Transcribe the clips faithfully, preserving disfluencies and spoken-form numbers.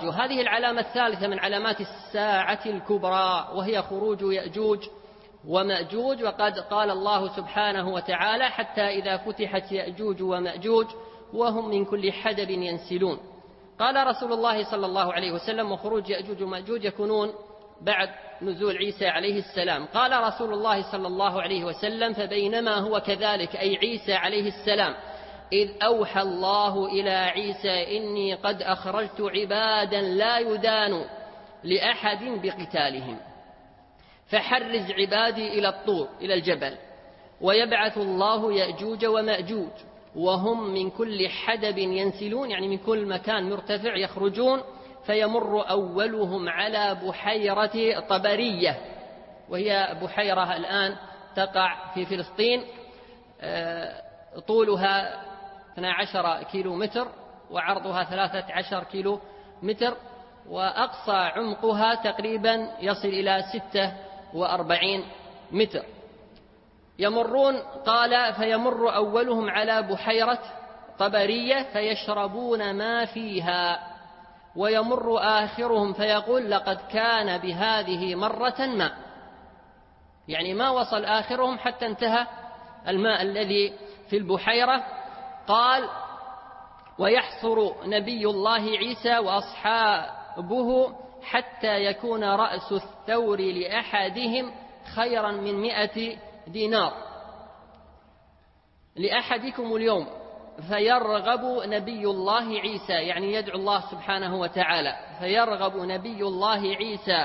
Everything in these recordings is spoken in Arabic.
هذه العلامة الثالثة من علامات الساعة الكبرى، وهي خروج يأجوج ومأجوج. وقد قال الله سبحانه وتعالى: حتى إذا فتحت يأجوج ومأجوج وهم من كل حدب ينسلون. قال رسول الله صلى الله عليه وسلم: وخروج يأجوج ومأجوج يكونون بعد نزول عيسى عليه السلام. قال رسول الله صلى الله عليه وسلم: فبينما هو كذلك، أي عيسى عليه السلام، إذ أوحى الله إلى عيسى: إني قد أخرجت عبادا لا يدان لأحد بقتالهم، فحرز عبادي إلى الطور، إلى الجبل، ويبعث الله يأجوج ومأجوج وهم من كل حدب ينسلون، يعني من كل مكان مرتفع يخرجون، فيمر أولهم على بحيرة طبرية، وهي بحيرة الآن تقع في فلسطين، طولها اثني عشر كيلو متر وعرضها ثلاثة عشر كيلو متر، وأقصى عمقها تقريبا يصل إلى ستة وأربعين متر. يمرون، قال: فيمر أولهم على بحيرة طبرية فيشربون ما فيها، ويمر آخرهم فيقول: لقد كان بهذه مرة ماء، يعني ما وصل آخرهم حتى انتهى الماء الذي في البحيرة. قال: ويحصر نبي الله عيسى وأصحابه حتى يكون رأس الثور لأحدهم خيرا من مئة دينار لأحدكم اليوم، فيرغب نبي الله عيسى، يعني يدعو الله سبحانه وتعالى، فيرغب نبي الله عيسى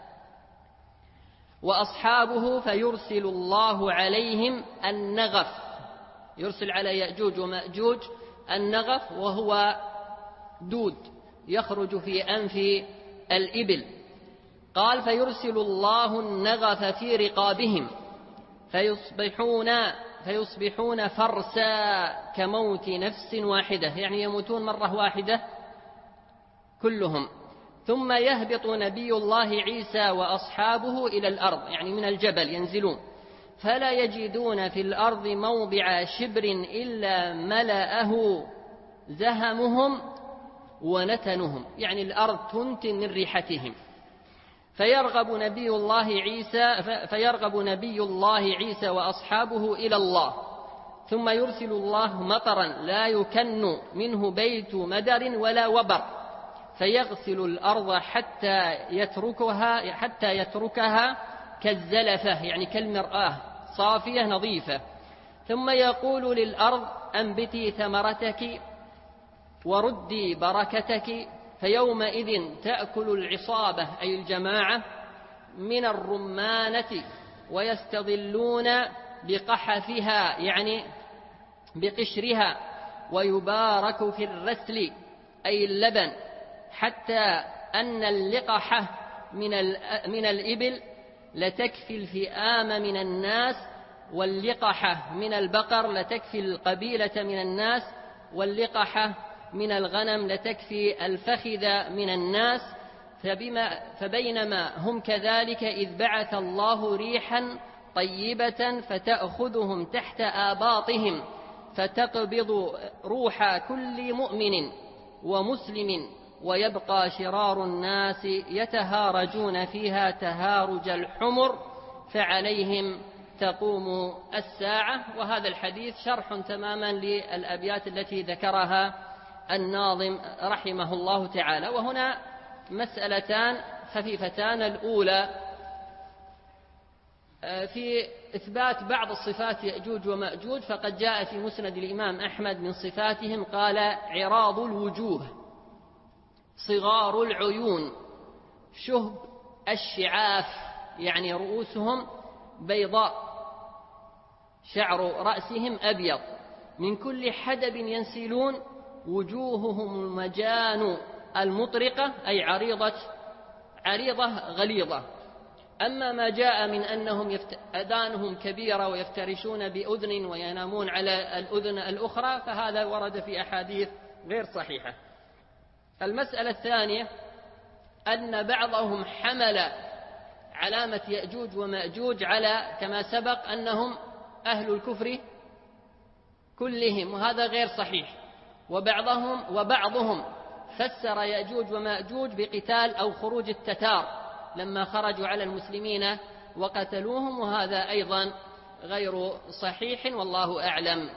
وأصحابه فيرسل الله عليهم النغف، يرسل على يأجوج ومأجوج النغف، وهو دود يخرج في أنف الإبل. قال: فيرسل الله النغف في رقابهم فيصبحون فيصبحون فرسا كموت نفس واحدة، يعني يموتون مرة واحدة كلهم. ثم يهبط نبي الله عيسى وأصحابه إلى الأرض، يعني من الجبل ينزلون، فلا يجدون في الأرض موضع شبر إلا ملأه زهمهم ونتنهم، يعني الأرض تنتن من ريحتهم. فيرغب نبي الله عيسى فيرغب نبي الله عيسى وأصحابه إلى الله، ثم يرسل الله مطرا لا يكن منه بيت مدر ولا وبر، فيغسل الأرض حتى يتركها حتى يتركها كالزلفة، يعني كالمرآة صافية نظيفة. ثم يقول للأرض: أنبتي ثمرتك وردي بركتك، فيومئذ تأكل العصابة، أي الجماعة، من الرمانة، ويستظلون بقحفها، يعني بقشرها، ويبارك في الرسل، أي اللبن، حتى أن اللقحة من من الإبل لتكفي الفئام من الناس، واللقحة من البقر لتكفي القبيلة من الناس، واللقحة من الغنم لتكفي الفخذ من الناس. فبما فبينما هم كذلك إذ بعث الله ريحا طيبة فتأخذهم تحت آباطهم، فتقبض روح كل مؤمن ومسلم، ويبقى شرار الناس يتهارجون فيها تهارج الحمر، فعليهم تقوم الساعة. وهذا الحديث شرح تماما للأبيات التي ذكرها الناظم رحمه الله تعالى. وهنا مسألتان خفيفتان: الأولى في إثبات بعض الصفات يأجوج ومأجوج، فقد جاء في مسند الإمام أحمد من صفاتهم قال: عراض الوجوه، صغار العيون، شهب الشعاف، يعني رؤوسهم بيضاء، شعر رأسهم أبيض، من كل حدب ينسلون، وجوههم المجان المطرقة، أي عريضة عريضة غليظة. أما ما جاء من أنهم يفت... أذانهم كبيرة ويفترشون بأذن وينامون على الأذن الأخرى، فهذا ورد في أحاديث غير صحيحة. المسألة الثانية أن بعضهم حمل علامة يأجوج ومأجوج على كما سبق أنهم أهل الكفر كلهم، وهذا غير صحيح. وبعضهم وبعضهم فسر يأجوج ومأجوج بقتال أو خروج التتار لما خرجوا على المسلمين وقتلوهم، وهذا أيضا غير صحيح والله أعلم.